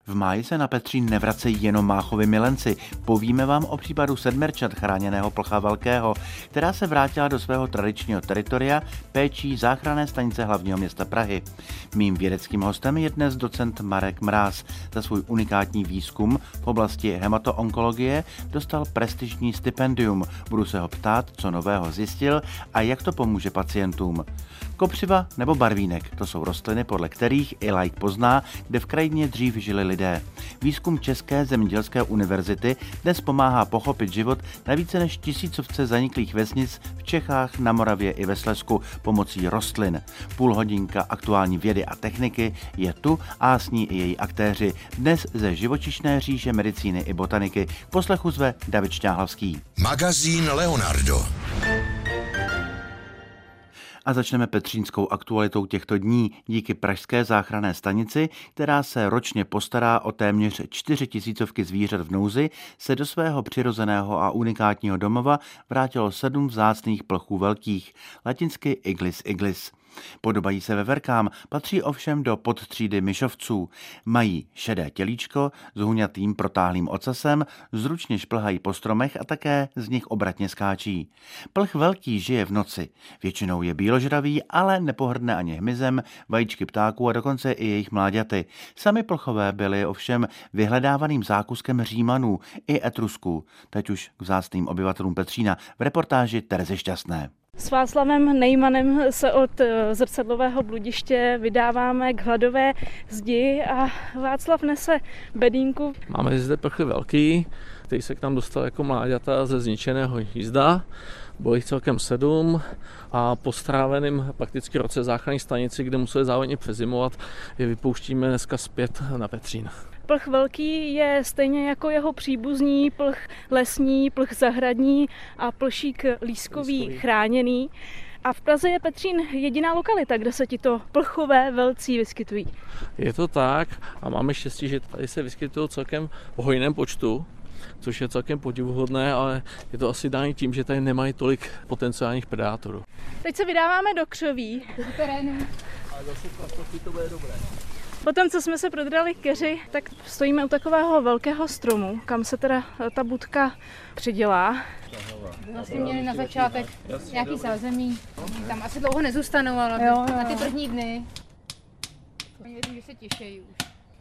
V máji se na Petřín nevracejí jenom máchovi milenci. Povíme vám o případu sedmerčat chráněného plcha velkého, která se vrátila do svého tradičního teritoria péčí záchranné stanice hlavního města Prahy. Mým vědeckým hostem je dnes docent Marek Mráz. Za svůj unikátní výzkum v oblasti hematoonkologie dostal prestižní stipendium. Budu se ho ptát, co nového zjistil a jak to pomůže pacientům. Kopřiva nebo barvínek, to jsou rostliny, podle kterých i laik pozná, kde v krajině dřív žili lidé. Výzkum České zemědělské univerzity dnes pomáhá pochopit život na více než 1000 zaniklých vesnic v Čechách, na Moravě i ve Slezsku pomocí rostlin. Půlhodinka aktuální vědy a techniky je tu a s ní i její aktéři. Dnes ze živočišné říše medicíny i botaniky. K poslechu zve David Šťáhlavský. Magazín Leonardo. A začneme petřínskou aktualitou těchto dní díky pražské záchranné stanici, která se ročně postará o téměř 4000 zvířat v nouzi, se do svého přirozeného a unikátního domova vrátilo 7 vzácných plchů velkých, latinsky Iglis iglis. Podobají se veverkám, patří ovšem do podtřídy myšovců. Mají šedé tělíčko s huňatým protáhlým ocasem, zručně šplhají po stromech a také z nich obratně skáčí. Plch velký žije v noci. Většinou je bíložravý, ale nepohrdne ani hmyzem, vajíčky ptáků a dokonce i jejich mláďaty. Sami plchové byli ovšem vyhledávaným zákuskem Římanů i Etrusků. Teď už k vzácným obyvatelům Petřína v reportáži Terezy Šťastné. S Václavem Nejmanem se od zrcadlového bludiště vydáváme k hladové zdi a Václav nese bedínku. Máme zde plchy velký, který se k nám dostal jako mláďata ze zničeného hnízda. Bylo jich celkem 7 a po stráveném prakticky roce záchranné stanici, kde museli závodně přezimovat, je vypouštíme dneska zpět na Petřín. Plch velký je stejně jako jeho příbuzní plch lesní, plch zahradní a plšík lískový chráněný. A v Praze je Petřín jediná lokalita, kde se tito plchové velcí vyskytují. Je to tak a máme štěstí, že tady se vyskytují celkem v hojném počtu, což je celkem podivuhodné, ale je to asi dáno tím, že tady nemají tolik potenciálních predátorů. Teď se vydáváme do křoví. Ale zase to bude dobré. Potom, co jsme se prodrali k keři, tak stojíme u takového velkého stromu, kam se teda ta budka přidělá. Vlastně měli na začátek nějaký zázemí. Tam asi dlouho nezůstanou, ale na ty první dny. Oni vědí, že se těšejí už.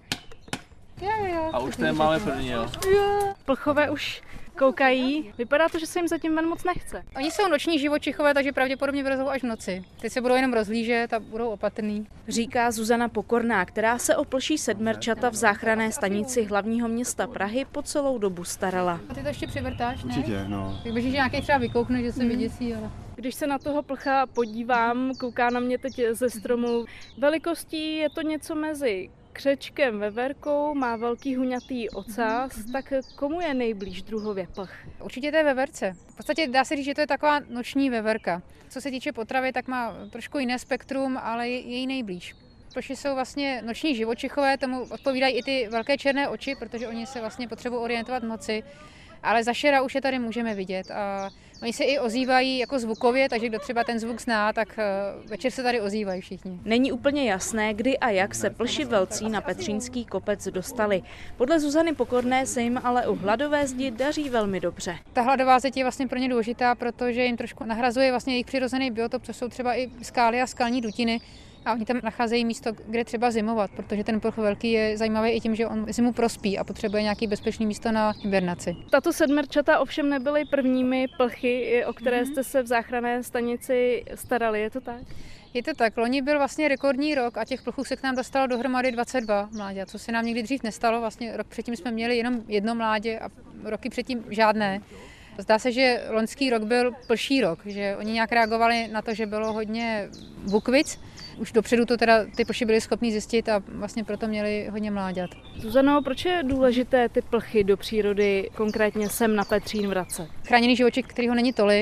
Jo. A už tady máme první, jo? Plchové už koukají. Vypadá to, že se jim zatím ven moc nechce. Oni jsou noční živočichové, takže pravděpodobně vylezou až v noci. Teď se budou jenom rozhlížet a budou opatrný. Říká Zuzana Pokorná, která se o plší sedmerčata v záchranné stanici hlavního města Prahy po celou dobu starala. A ty to ještě přivrtáš, ne? Určitě, no. Tak běží, že nějaký třeba vykoukne, že se vyděsí, ale... Když se na toho plcha podívám, kouká na mě teď ze stromu. Velikostí je to něco mezi křečkem, veverkou, má velký huňatý ocas, tak komu je nejblíž druhově plch? Určitě to je veverce. V podstatě dá se říct, že to je taková noční veverka. Co se týče potravy, tak má trošku jiné spektrum, ale je jí nejblíž. Plši jsou vlastně noční živočichové, tomu odpovídají i ty velké černé oči, protože oni se vlastně potřebují orientovat v noci. Ale za šera už je tady můžeme vidět a oni se i ozývají jako zvukově, takže kdo třeba ten zvuk zná, tak večer se tady ozývají všichni. Není úplně jasné, kdy a jak se plši velcí na Petřínský kopec dostali. Podle Zuzany Pokorné se jim ale u hladové zdi daří velmi dobře. Ta hladová zeď je vlastně pro ně důležitá, protože jim trošku nahrazuje vlastně jejich přirozený biotop, což jsou třeba i skály a skalní dutiny. A oni tam nacházejí místo, kde třeba zimovat, protože ten plch velký je zajímavý i tím, že on zimu prospí a potřebuje nějaké bezpečné místo na hibernaci. Tato sedmerčata ovšem nebyly prvními plchy, o které jste se v záchranné stanici starali, je to tak? Je to tak, loni byl vlastně rekordní rok a těch plchů se k nám dostalo dohromady 22 mládě, co se nám nikdy dřív nestalo. Vlastně rok předtím jsme měli jenom jedno mládě a roky předtím žádné. Zdá se, že loňský rok byl plší rok, že oni nějak reagovali na to, že bylo hodně bukvic. Už dopředu to teda ty plši byli schopni zjistit a vlastně proto měli hodně mláďat. Zuzano, proč je důležité ty plchy do přírody, konkrétně sem na Petřín vracet? Chráněný živočich, kterýho není tolik,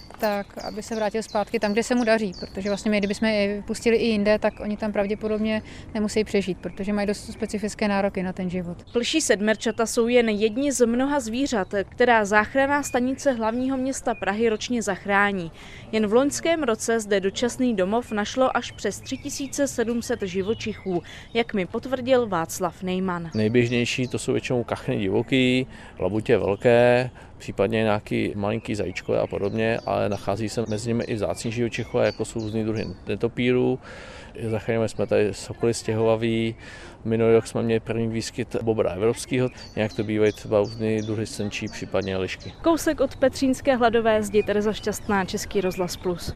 tak aby se vrátil zpátky tam, kde se mu daří, protože vlastně my, kdybychom je pustili i jinde, tak oni tam pravděpodobně nemusí přežít, protože mají dost specifické nároky na ten život. Plší sedmerčata jsou jen jedni z mnoha zvířat, která záchranná stanice hlavního města Prahy ročně zachrání. Jen v loňském roce zde dočasný domov našlo až přes 3700 živočichů, jak mi potvrdil Václav Nejman. Nejběžnější to jsou většinou kachny divoký, labutě velké, případně nějaký malinký zajíčkové a podobně, ale nachází se mezi nimi i vzácní živočichové, jako jsou různý druhy netopírů. Zachránili jsme tady sokoly stěhovavý, minulý rok jsme měli první výskyt bobra evropského, nějak to bývají třeba různý druhy senčí, případně lišky. Kousek od petřínské hladové zdi, Tereza Šťastná, Český rozhlas Plus.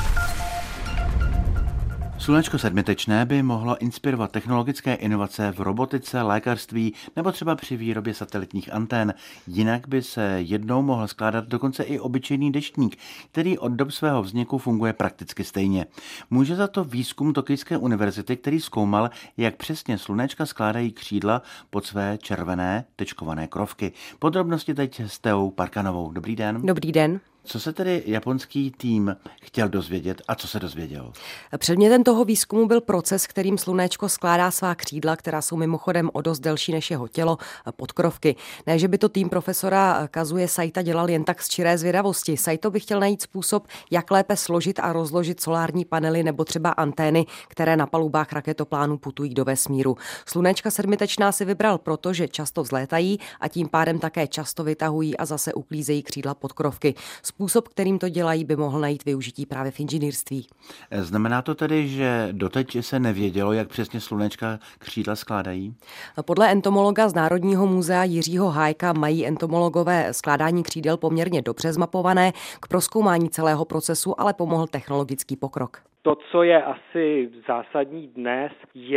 Slunečko sedmitečné by mohlo inspirovat technologické inovace v robotice, lékařství nebo třeba při výrobě satelitních antén. Jinak by se jednou mohl skládat dokonce i obyčejný deštník, který od dob svého vzniku funguje prakticky stejně. Může za to výzkum Tokijské univerzity, který zkoumal, jak přesně slunečka skládají křídla pod své červené tečkované krovky. Podrobnosti teď s Teou Parkanovou. Dobrý den. Dobrý den. Co se tedy japonský tým chtěl dozvědět a co se dozvěděl? Předmětem toho výzkumu byl proces, kterým slunéčko skládá svá křídla, která jsou mimochodem o dost delší než jeho tělo, podkrovky. Ne, že by to tým profesora Kazuje Saita dělal jen tak z čiré zvědavosti. Saito by chtěl najít způsob, jak lépe složit a rozložit solární panely nebo třeba antény, které na palubách raketoplánů putují do vesmíru. Slunečka sedmitečná si vybral, protože často vzlétají a tím pádem také často vytahují a zase uklízejí křídla podkrovky. Způsob, kterým to dělají, by mohl najít využití právě v inženýrství. Znamená to tedy, že doteď se nevědělo, jak přesně slunečka křídla skládají? Podle entomologa z Národního muzea Jiřího Hájka mají entomologové skládání křídel poměrně dobře zmapované. K prozkoumání celého procesu ale pomohl technologický pokrok. To, co je asi zásadní dnes,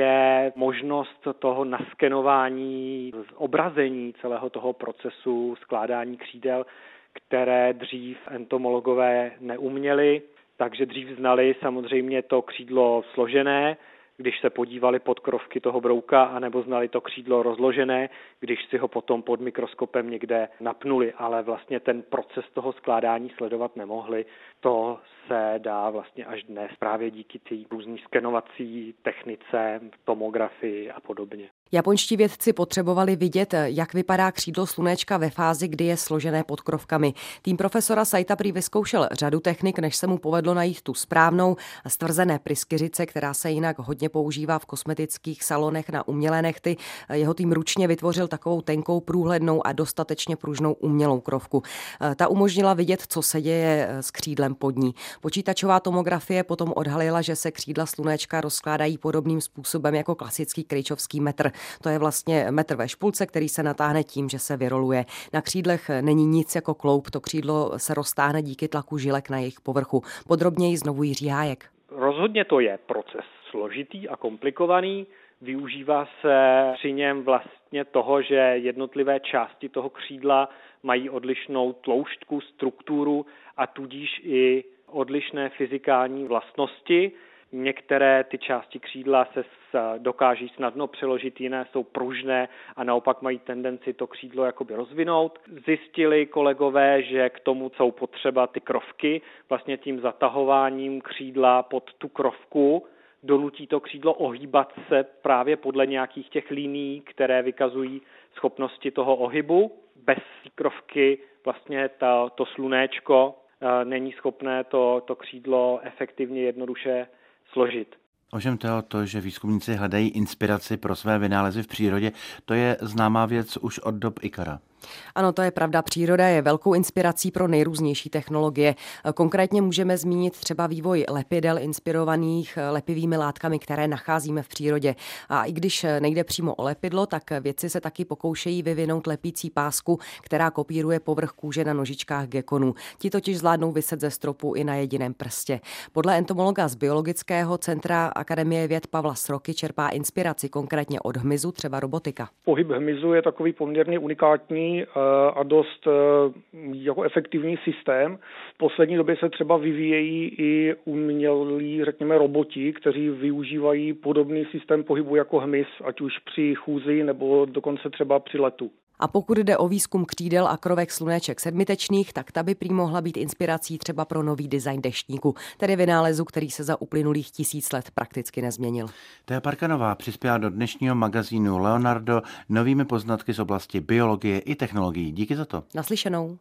je možnost toho naskenování, zobrazení celého toho procesu skládání křídel, které dřív entomologové neuměli, takže dřív znali samozřejmě to křídlo složené, když se podívali pod krovky toho brouka, anebo znali to křídlo rozložené, když si ho potom pod mikroskopem někde napnuli, ale vlastně ten proces toho skládání sledovat nemohli. To se dá vlastně až dnes právě díky té různé skenovací technice, tomografii a podobně. Japonští vědci potřebovali vidět, jak vypadá křídlo slunečka ve fázi, kdy je složené pod krovkami. Tým profesora Saita prý vyzkoušel řadu technik, než se mu povedlo najít tu správnou, stvrzené pryskyřice, která se jinak hodně používá v kosmetických salonech na umělé nehty. Jeho tým ručně vytvořil takovou tenkou, průhlednou a dostatečně pružnou umělou krovku. Ta umožnila vidět, co se děje s křídlem pod ní. Počítačová tomografie potom odhalila, že se křídla slunečka rozkládají podobným způsobem jako klasický kryčovský metr. To je vlastně metr ve špulce, který se natáhne tím, že se vyroluje. Na křídlech není nic jako kloup, to křídlo se roztáhne díky tlaku žilek na jejich povrchu. Podrobněji znovu Jiří Hájek. Rozhodně to je proces složitý a komplikovaný. Využívá se při něm vlastně toho, že jednotlivé části toho křídla mají odlišnou tloušťku, strukturu a tudíž i odlišné fyzikální vlastnosti. Některé ty části křídla se dokáží snadno přeložit, jiné jsou pružné a naopak mají tendenci to křídlo jakoby rozvinout. Zjistili kolegové, že k tomu jsou potřeba ty krovky, vlastně tím zatahováním křídla pod tu krovku donutí to křídlo ohýbat se právě podle nějakých těch linií, které vykazují schopnosti toho ohybu. Bez krovky vlastně to slunéčko není schopné to křídlo efektivně jednoduše složit. Ovšem to, že výzkumníci hledají inspiraci pro své vynálezy v přírodě, to je známá věc už od dob Ikara. Ano, to je pravda. Příroda je velkou inspirací pro nejrůznější technologie. Konkrétně můžeme zmínit třeba vývoj lepidel inspirovaných lepivými látkami, které nacházíme v přírodě. A i když nejde přímo o lepidlo, tak vědci se taky pokoušejí vyvinout lepící pásku, která kopíruje povrch kůže na nožičkách gekonů. Ti totiž zvládnou vyset ze stropu i na jediném prstě. Podle entomologa z Biologického centra Akademie věd Pavla Sroky čerpá inspiraci konkrétně od hmyzu, třeba robotika. Pohyb hmyzu je takový poměrně unikátní a dost jako efektivní systém. V poslední době se třeba vyvíjejí i umělí, řekněme, roboti, kteří využívají podobný systém pohybu jako hmyz, ať už při chůzi nebo dokonce třeba při letu. A pokud jde o výzkum křídel a krovek slunéček sedmitečných, tak ta by prý mohla být inspirací třeba pro nový design deštníku, tedy vynálezu, který se za uplynulých 1000 let prakticky nezměnil. Thea Parkanová přispěla do dnešního magazínu Leonardo novými poznatky z oblasti biologie i technologií. Díky za to. Naslyšenou.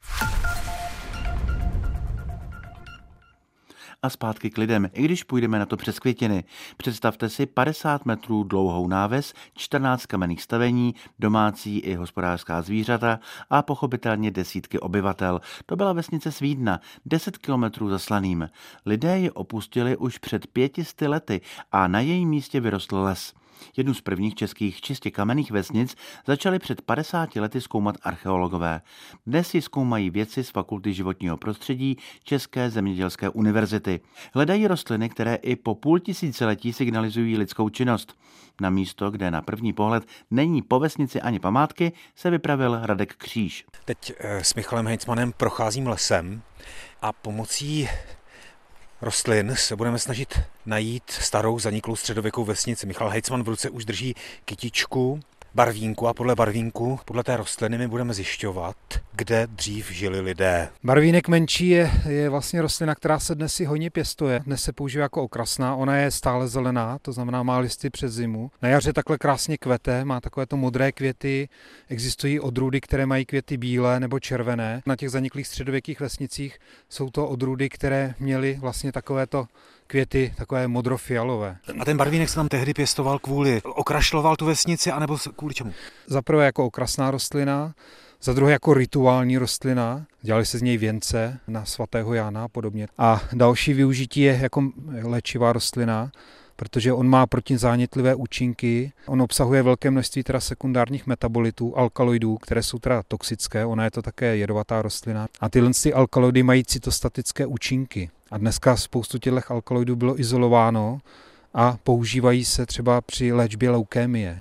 A zpátky k lidem, i když půjdeme na to přes květiny. Představte si 50 metrů dlouhou náves, 14 kamenných stavení, domácí i hospodářská zvířata a pochopitelně desítky obyvatel. To byla vesnice Svídna, 10 kilometrů za Slaným. Lidé ji opustili už před 500 lety a na jejím místě vyrostl les. Jednu z prvních českých čistě kamenných vesnic začali před 50 lety zkoumat archeologové. Dnes ji zkoumají vědci z Fakulty životního prostředí České zemědělské univerzity. Hledají rostliny, které i po půl tisíciletí signalizují lidskou činnost. Na místo, kde na první pohled není po vesnici ani památky, se vypravil Radek Kříž. Teď s Michalem Hejcmanem procházím lesem a pomocí rostlin se budeme snažit najít starou zaniklou středověkou vesnici. Michal Hejcman v ruce už drží kytičku, barvínku a podle barvínku, podle té rostliny my budeme zjišťovat, kde dřív žili lidé. Barvínek menší je vlastně rostlina, která se dnes si hojně pěstuje. Dnes se používá jako okrasná, ona je stále zelená, to znamená má listy přes zimu. Na jaře takhle krásně kvete, má takovéto modré květy, existují odrůdy, které mají květy bílé nebo červené. Na těch zaniklých středověkých vesnicích jsou to odrůdy, které měly vlastně takovéto květy, takové modrofialové. A ten barvínek se tam tehdy pěstoval okrašloval tu vesnici, anebo kvůli čemu? Za prvé jako okrasná rostlina, za druhé jako rituální rostlina, dělali se z něj věnce na svatého Jána a podobně. A další využití je jako léčivá rostlina, protože on má protizánětlivé účinky. On obsahuje velké množství teda sekundárních metabolitů, alkaloidů, které jsou teda toxické, ona je to také jedovatá rostlina. A tyhle alkaloidy mají cytostatické účinky. A dneska spoustu těchto alkaloidů bylo izolováno a používají se třeba při léčbě leukémie.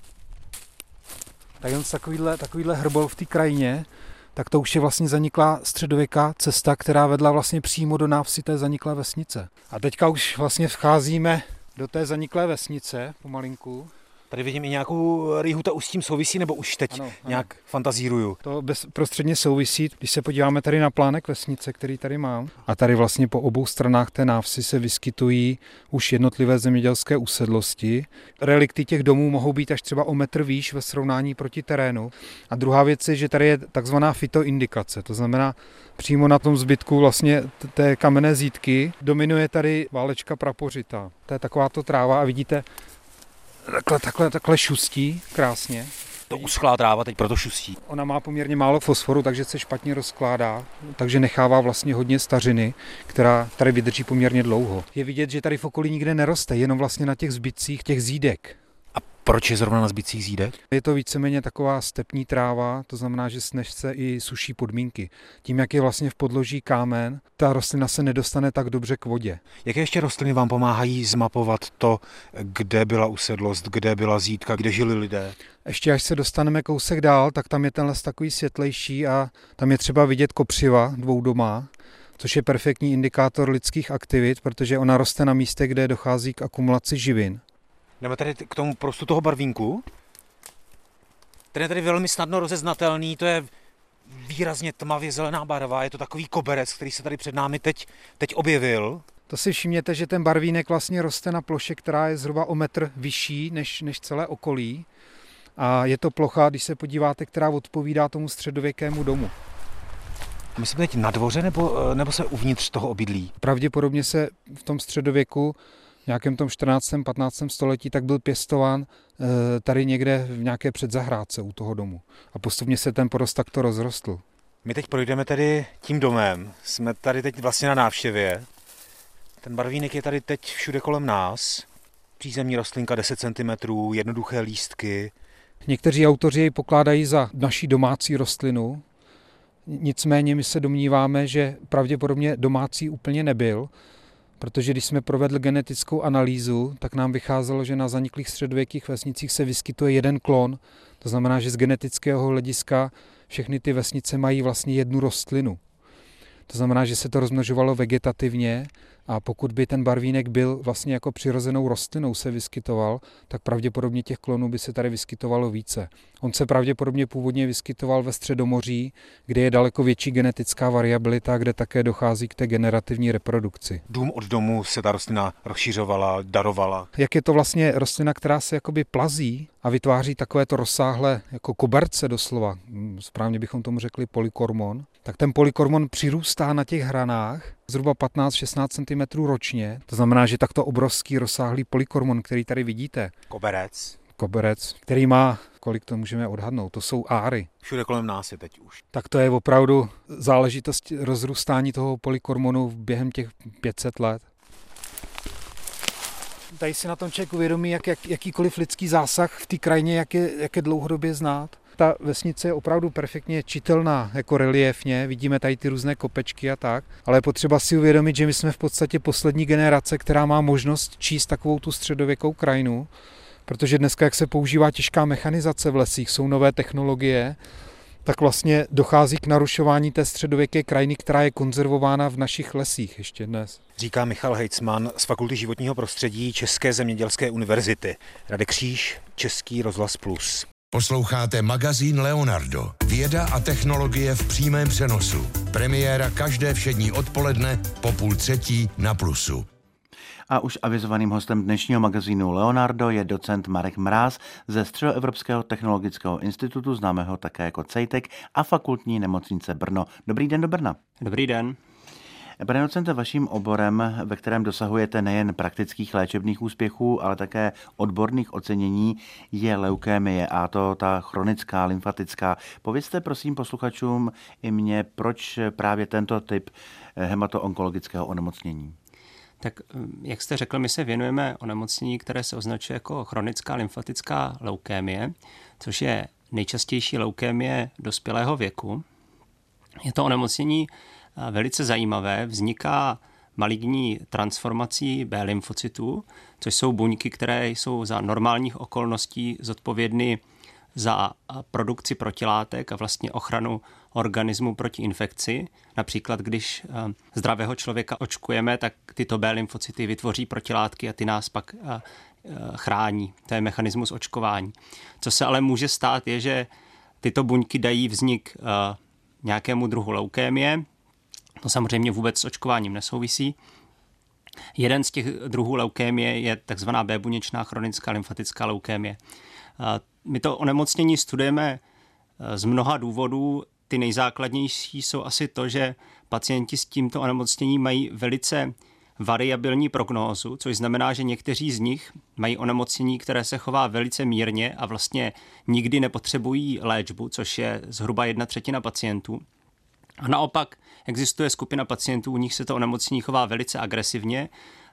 Tak jen takovýhle hrbol v té krajině, tak to už je vlastně zaniklá středověká cesta, která vedla vlastně přímo do návsi té zaniklé vesnice. A teďka už vlastně vcházíme do té zaniklé vesnice pomalinku. Tady vidím i nějakou rýhu, ta už s tím souvisí, nebo už teď nějak fantazíruju? To bezprostředně souvisí, když se podíváme tady na plánek vesnice, který tady mám. A tady vlastně po obou stranách té návsi se vyskytují už jednotlivé zemědělské usedlosti. Relikty těch domů mohou být až třeba o metr výš ve srovnání proti terénu. A druhá věc je, že tady je takzvaná fytoindikace, to znamená přímo na tom zbytku vlastně té kamenné zítky dominuje tady válečka prapořita. To je takováto tráva a vidíte, takhle šustí krásně. To uschlá tráva teď proto šustí. Ona má poměrně málo fosforu, takže se špatně rozkládá, takže nechává vlastně hodně stařiny, která tady vydrží poměrně dlouho. Je vidět, že tady v okolí nikde neroste, jenom vlastně na těch zbytcích těch zídek. A proč je zrovna na zbytcích zídek? Je to víceméně taková stepní tráva, to znamená, že snese i suší podmínky. Tím, jak je vlastně v podloží kámen, ta rostlina se nedostane tak dobře k vodě. Jaké ještě rostliny vám pomáhají zmapovat to, kde byla usedlost, kde byla zídka, kde žili lidé? Ještě až se dostaneme kousek dál, tak tam je ten les takový světlejší a tam je třeba vidět kopřiva dvoudomá, což je perfektní indikátor lidských aktivit, protože ona roste na místě, kde dochází k akumulaci živin. Jdeme tady k tomu prostu toho barvínku. Ten je tady velmi snadno rozeznatelný, to je výrazně tmavě zelená barva, je to takový koberec, který se tady před námi teď objevil. To si všimněte, že ten barvínek vlastně roste na ploše, která je zhruba o metr vyšší než celé okolí. A je to plocha, když se podíváte, která odpovídá tomu středověkému domu. My jsme teď na dvoře nebo se uvnitř toho obydlí? Pravděpodobně se v tom středověku, v nějakém tom 14. 15. století, tak byl pěstován tady někde v nějaké předzahrádce u toho domu. A postupně se ten porost takto rozrostl. My teď projdeme tady tím domem. Jsme tady teď vlastně na návštěvě. Ten barvínek je tady teď všude kolem nás. Přízemní rostlinka 10 cm, jednoduché lístky. Někteří autoři jej pokládají za naší domácí rostlinu. Nicméně my se domníváme, že pravděpodobně domácí úplně nebyl, protože když jsme provedli genetickou analýzu, tak nám vycházelo, že na zaniklých středověkých vesnicích se vyskytuje jeden klon. To znamená, že z genetického hlediska všechny ty vesnice mají vlastně jednu rostlinu. To znamená, že se to rozmnožovalo vegetativně a pokud by ten barvínek byl vlastně jako přirozenou rostlinou se vyskytoval, tak pravděpodobně těch klonů by se tady vyskytovalo více. On se pravděpodobně původně vyskytoval ve Středomoří, kde je daleko větší genetická variabilita, kde také dochází k té generativní reprodukci. Dům od domu se ta rostlina rozšířovala, darovala. Jak je to vlastně rostlina, která se jakoby plazí a vytváří takovéto rozsáhlé jako koberce doslova, správně bychom tomu řekli polykormon, tak ten polykormon přirůstá na těch hranách zhruba 15-16 cm ročně. To znamená, že takto obrovský rozsáhlý polykormon, který tady vidíte, koberec, který má, kolik to můžeme odhadnout, to jsou áry. Všude kolem nás je teď už. Tak to je opravdu záležitost rozrůstání toho polykormonu během těch 500 let. Tady si na tom člověk uvědomí, jakýkoliv lidský zásah v té krajině, jak je dlouhodobě znát. Ta vesnice je opravdu perfektně čitelná, jako reliéfně, vidíme tady ty různé kopečky a tak, ale je potřeba si uvědomit, že my jsme v podstatě poslední generace, která má možnost číst takovou tu středověkou krajinu, protože dneska, jak se používá těžká mechanizace v lesích, jsou nové technologie, tak vlastně dochází k narušování té středověké krajiny, která je konzervována v našich lesích ještě dnes. Říká Michal Hejcman z Fakulty životního prostředí České zemědělské univerzity. Radek Kříž, Český rozhlas Plus. Posloucháte magazín Leonardo. Věda a technologie v přímém přenosu. Premiéra každé všední odpoledne po 2:30 na Plusu. A už avizovaným hostem dnešního magazínu Leonardo je docent Marek Mráz ze Středoevropského technologického institutu, známého také jako CEITEC, a fakultní nemocnice Brno. Dobrý den do Brna. Dobrý den. Pane docente, vaším oborem, ve kterém dosahujete nejen praktických léčebných úspěchů, ale také odborných ocenění, je leukémie, a to ta chronická, lymfatická. Povězte prosím posluchačům i mně, proč právě tento typ hematoonkologického onemocnění. Tak jak jste řekl, my se věnujeme onemocnění, které se označuje jako chronická lymfatická leukémie, což je nejčastější leukémie dospělého věku. Je to onemocnění velice zajímavé, vzniká maligní transformací B lymfocytů, což jsou buňky, které jsou za normálních okolností zodpovědny za produkci protilátek a vlastně ochranu organismu proti infekci. Například, když zdravého člověka očkujeme, tak tyto B lymfocyty vytvoří protilátky a ty nás pak chrání. To je mechanismus očkování. Co se ale může stát, je, že tyto buňky dají vznik nějakému druhu leukémie. To samozřejmě vůbec s očkováním nesouvisí. Jeden z těch druhů leukémie je takzvaná B-buněčná chronická lymfatická leukémie. My to onemocnění studujeme z mnoha důvodů. Ty nejzákladnější jsou asi to, že pacienti s tímto onemocněním mají velice variabilní prognózu, což znamená, že někteří z nich mají onemocnění, které se chová velice mírně a vlastně nikdy nepotřebují léčbu, což je zhruba 1/3 pacientů. A naopak existuje skupina pacientů, u nich se to onemocnění chová velice agresivně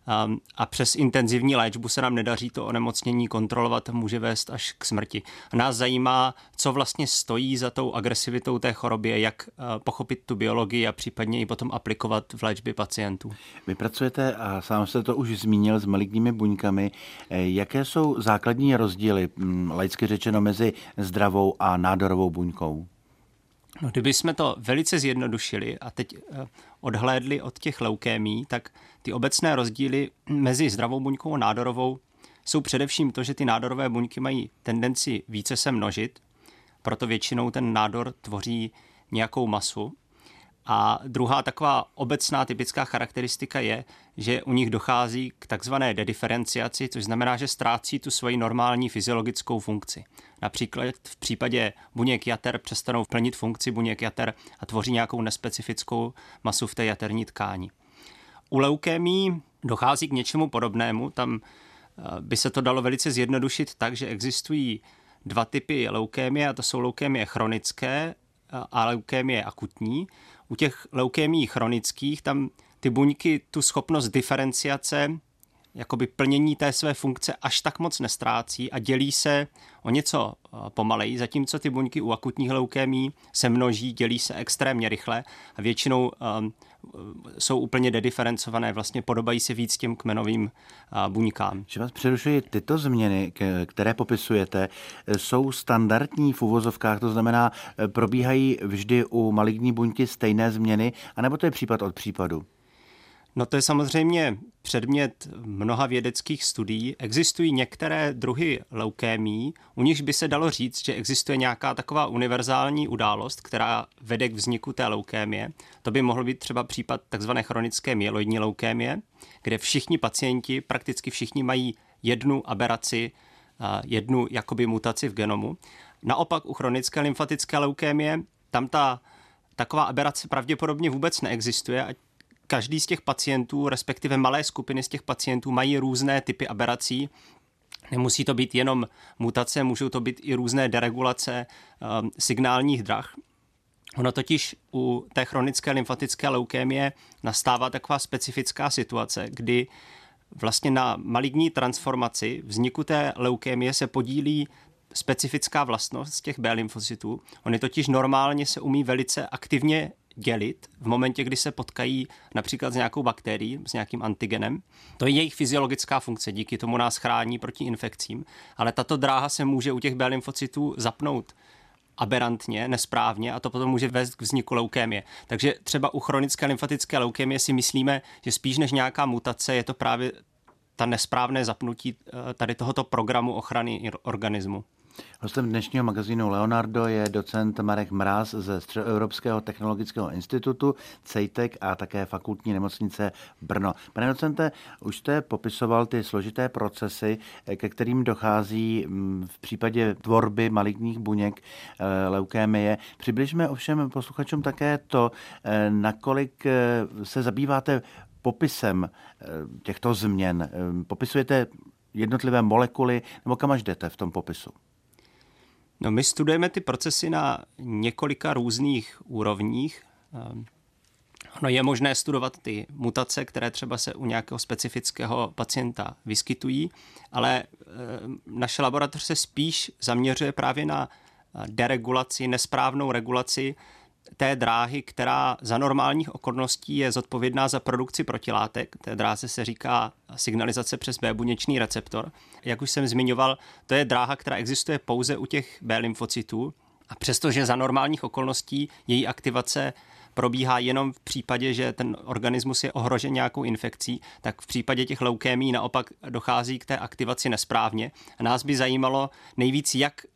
a přes intenzivní léčbu se nám nedaří to onemocnění kontrolovat a může vést až k smrti. A nás zajímá, co vlastně stojí za tou agresivitou té choroby, jak pochopit tu biologii a případně i potom aplikovat v léčbě pacientů. Vy pracujete, a sám jste to už zmínil, s maligními buňkami. Jaké jsou základní rozdíly, laicky řečeno, mezi zdravou a nádorovou buňkou? No, kdybychom to velice zjednodušili a teď odhlédli od těch leukémií, tak ty obecné rozdíly mezi zdravou buňkou a nádorovou jsou především to, že ty nádorové buňky mají tendenci více se množit, proto většinou ten nádor tvoří nějakou masu. A druhá taková obecná typická charakteristika je, že u nich dochází k takzvané dediferenciaci, což znamená, že ztrácí tu svoji normální fyziologickou funkci. Například v případě buněk jater přestanou plnit funkci buněk jater a tvoří nějakou nespecifickou masu v té jaterní tkáni. U leukémií dochází k něčemu podobnému, tam by se to dalo velice zjednodušit tak, že existují dva typy leukémie, a to jsou leukémie chronické a leukémie akutní. U těch leukémií chronických tam ty buňky tu schopnost diferenciace, jakoby plnění té své funkce až tak moc nestrácí a dělí se o něco pomaleji, zatímco ty buňky u akutních leukémií se množí, dělí se extrémně rychle a většinou jsou úplně dediferencované, vlastně podobají se víc těm kmenovým buňkám. Že vás přerušuji, tyto změny, které popisujete, jsou standardní v uvozovkách, to znamená, probíhají vždy u maligní buňky stejné změny, anebo to je případ od případu? No to je samozřejmě předmět mnoha vědeckých studií. Existují některé druhy leukémií, u nichž by se dalo říct, že existuje nějaká taková univerzální událost, která vede k vzniku té leukémie. To by mohl být třeba případ takzvané chronické myeloidní leukémie, kde všichni pacienti, prakticky všichni mají jednu aberaci, jednu jakoby mutaci v genomu. Naopak u chronické lymfatické leukémie tam ta taková aberace pravděpodobně vůbec neexistuje a každý z těch pacientů, respektive malé skupiny z těch pacientů mají různé typy aberací. Nemusí to být jenom mutace, můžou to být i různé deregulace signálních drah. Ono totiž u té chronické lymfatické leukémie nastává taková specifická situace, kdy vlastně na maligní transformaci vzniku té leukémie se podílí specifická vlastnost z těch B lymfocytů. Ony totiž normálně se umí velice aktivně dělit v momentě, kdy se potkají například s nějakou bakterií, s nějakým antigenem. To je jejich fyziologická funkce, díky tomu nás chrání proti infekcím, ale tato dráha se může u těch B lymfocytů zapnout aberrantně, nesprávně a to potom může vést k vzniku leukémie. Takže třeba u chronické lymfatické leukémie si myslíme, že spíš než nějaká mutace je to právě ta nesprávné zapnutí tady tohoto programu ochrany organismu. Hostem dnešního magazínu Leonardo je docent Marek Mráz ze Středoevropského technologického institutu CEITEC a také fakultní nemocnice Brno. Pane docente, už jste popisoval ty složité procesy, ke kterým dochází v případě tvorby maligních buněk leukémie. Přibližme ovšem posluchačům také to, nakolik se zabýváte popisem těchto změn. Popisujete jednotlivé molekuly, nebo kam až jdete v tom popisu? No, my studujeme ty procesy na několika různých úrovních. Ono je možné studovat ty mutace, které třeba se u nějakého specifického pacienta vyskytují, ale naše laboratoř se spíš zaměřuje právě na deregulaci, nesprávnou regulaci té dráhy, která za normálních okolností je zodpovědná za produkci protilátek. Té dráze se říká signalizace přes B buněčný receptor. Jak už jsem zmiňoval, to je dráha, která existuje pouze u těch B lymfocytů a přestože za normálních okolností její aktivace probíhá jenom v případě, že ten organismus je ohrožen nějakou infekcí, tak v případě těch leukémií naopak dochází k té aktivaci nesprávně. A nás by zajímalo nejvíc,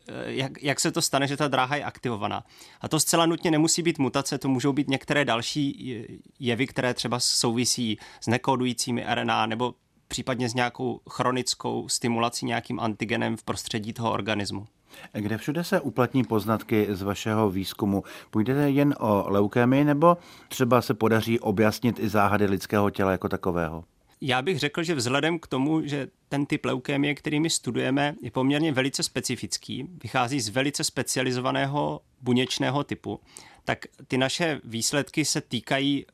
jak se to stane, že ta dráha je aktivovaná. A to zcela nutně nemusí být mutace, to můžou být některé další jevy, které třeba souvisí s nekódujícími RNA nebo případně s nějakou chronickou stimulací nějakým antigenem v prostředí toho organismu. Kde všude se uplatní poznatky z vašeho výzkumu? Půjde jen o leukémii nebo třeba se podaří objasnit i záhady lidského těla jako takového? Já bych řekl, že vzhledem k tomu, že ten typ leukémie, který my studujeme, je poměrně velice specifický, vychází z velice specializovaného buněčného typu, tak ty naše výsledky se týkají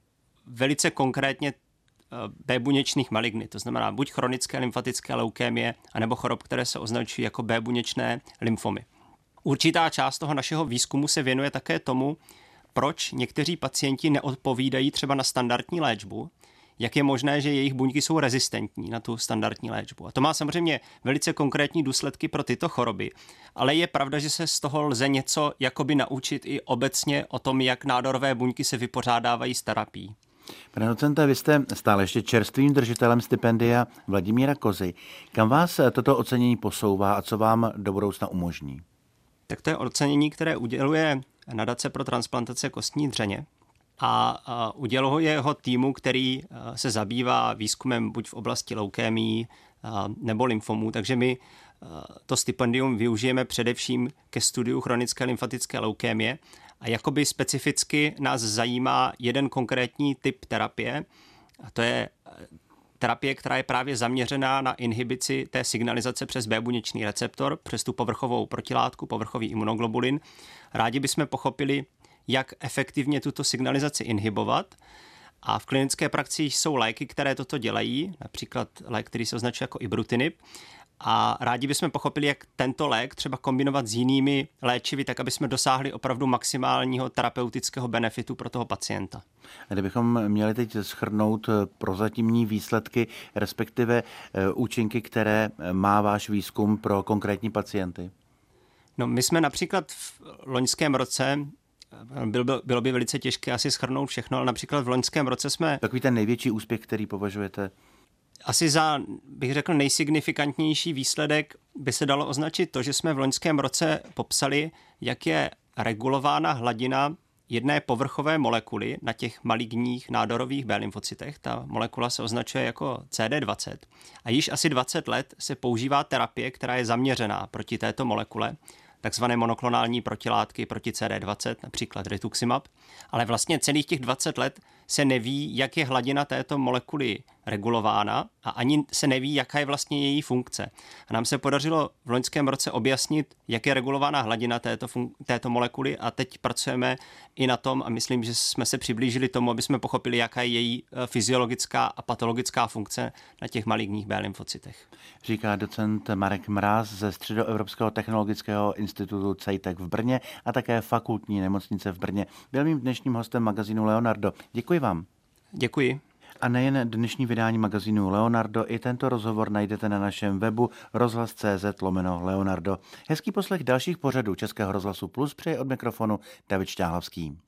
velice konkrétně B-buněčných maligny, to znamená buď chronické lymfatické leukémie, anebo chorob, které se označují jako B-buněčné lymfomy. Určitá část toho našeho výzkumu se věnuje také tomu, proč někteří pacienti neodpovídají třeba na standardní léčbu, jak je možné, že jejich buňky jsou rezistentní na tu standardní léčbu. A to má samozřejmě velice konkrétní důsledky pro tyto choroby, ale je pravda, že se z toho lze něco jakoby naučit i obecně o tom, jak nádorové buňky se vypořádávají s terapií. Pane docente, vy jste stále ještě čerstvým držitelem stipendia Vladimíra Kozy. Kam vás toto ocenění posouvá a co vám do budoucna umožní? Tak to je ocenění, které uděluje Nadace pro transplantace kostní dřeně a uděluje jeho týmu, který se zabývá výzkumem buď v oblasti leukémií nebo lymfomů, takže my to stipendium využijeme především ke studiu chronické lymfatické leukémie a jakoby specificky nás zajímá jeden konkrétní typ terapie a to je terapie, která je právě zaměřená na inhibici té signalizace přes B-buněčný receptor, přes tu povrchovou protilátku, povrchový imunoglobulin. Rádi bychom pochopili, jak efektivně tuto signalizaci inhibovat. A v klinické praxi jsou léky, které toto dělají, například lék, který se označuje jako ibrutinib. A rádi bychom pochopili, jak tento lék třeba kombinovat s jinými léčivy, tak aby jsme dosáhli opravdu maximálního terapeutického benefitu pro toho pacienta. Kdybychom měli teď shrnout prozatímní výsledky, respektive účinky, které má váš výzkum pro konkrétní pacienty. No, my jsme například v loňském roce Bylo by velice těžké asi shrnout všechno, ale například v loňském roce jsme... Takový ten největší úspěch, který považujete? Asi za, bych řekl, nejsignifikantnější výsledek by se dalo označit to, že jsme v loňském roce popsali, jak je regulována hladina jedné povrchové molekuly na těch maligních nádorových B lymfocytech. Ta molekula se označuje jako CD20 a již asi 20 let se používá terapie, která je zaměřená proti této molekule, takzvané monoklonální protilátky proti CD20, například rituximab, ale vlastně celých těch 20 let se neví, jak je hladina této molekuly regulována a ani se neví, jaká je vlastně její funkce. A nám se podařilo v loňském roce objasnit, jak je regulována hladina této molekuly a teď pracujeme i na tom a myslím, že jsme se přiblížili tomu, aby jsme pochopili, jaká je její fyziologická a patologická funkce na těch maligních B lymfocytech. Říká docent Marek Mráz ze Středoevropského technologického institutu CEITEC v Brně a také fakultní nemocnice v Brně. Byl mým dnešním hostem magazínu Leonardo. Děkuji vám. Děkuji. A nejen dnešní vydání magazínu Leonardo, i tento rozhovor najdete na našem webu rozhlas.cz/Leonardo. Hezký poslech dalších pořadů Českého rozhlasu Plus přeje od mikrofonu David Šťáhlavský.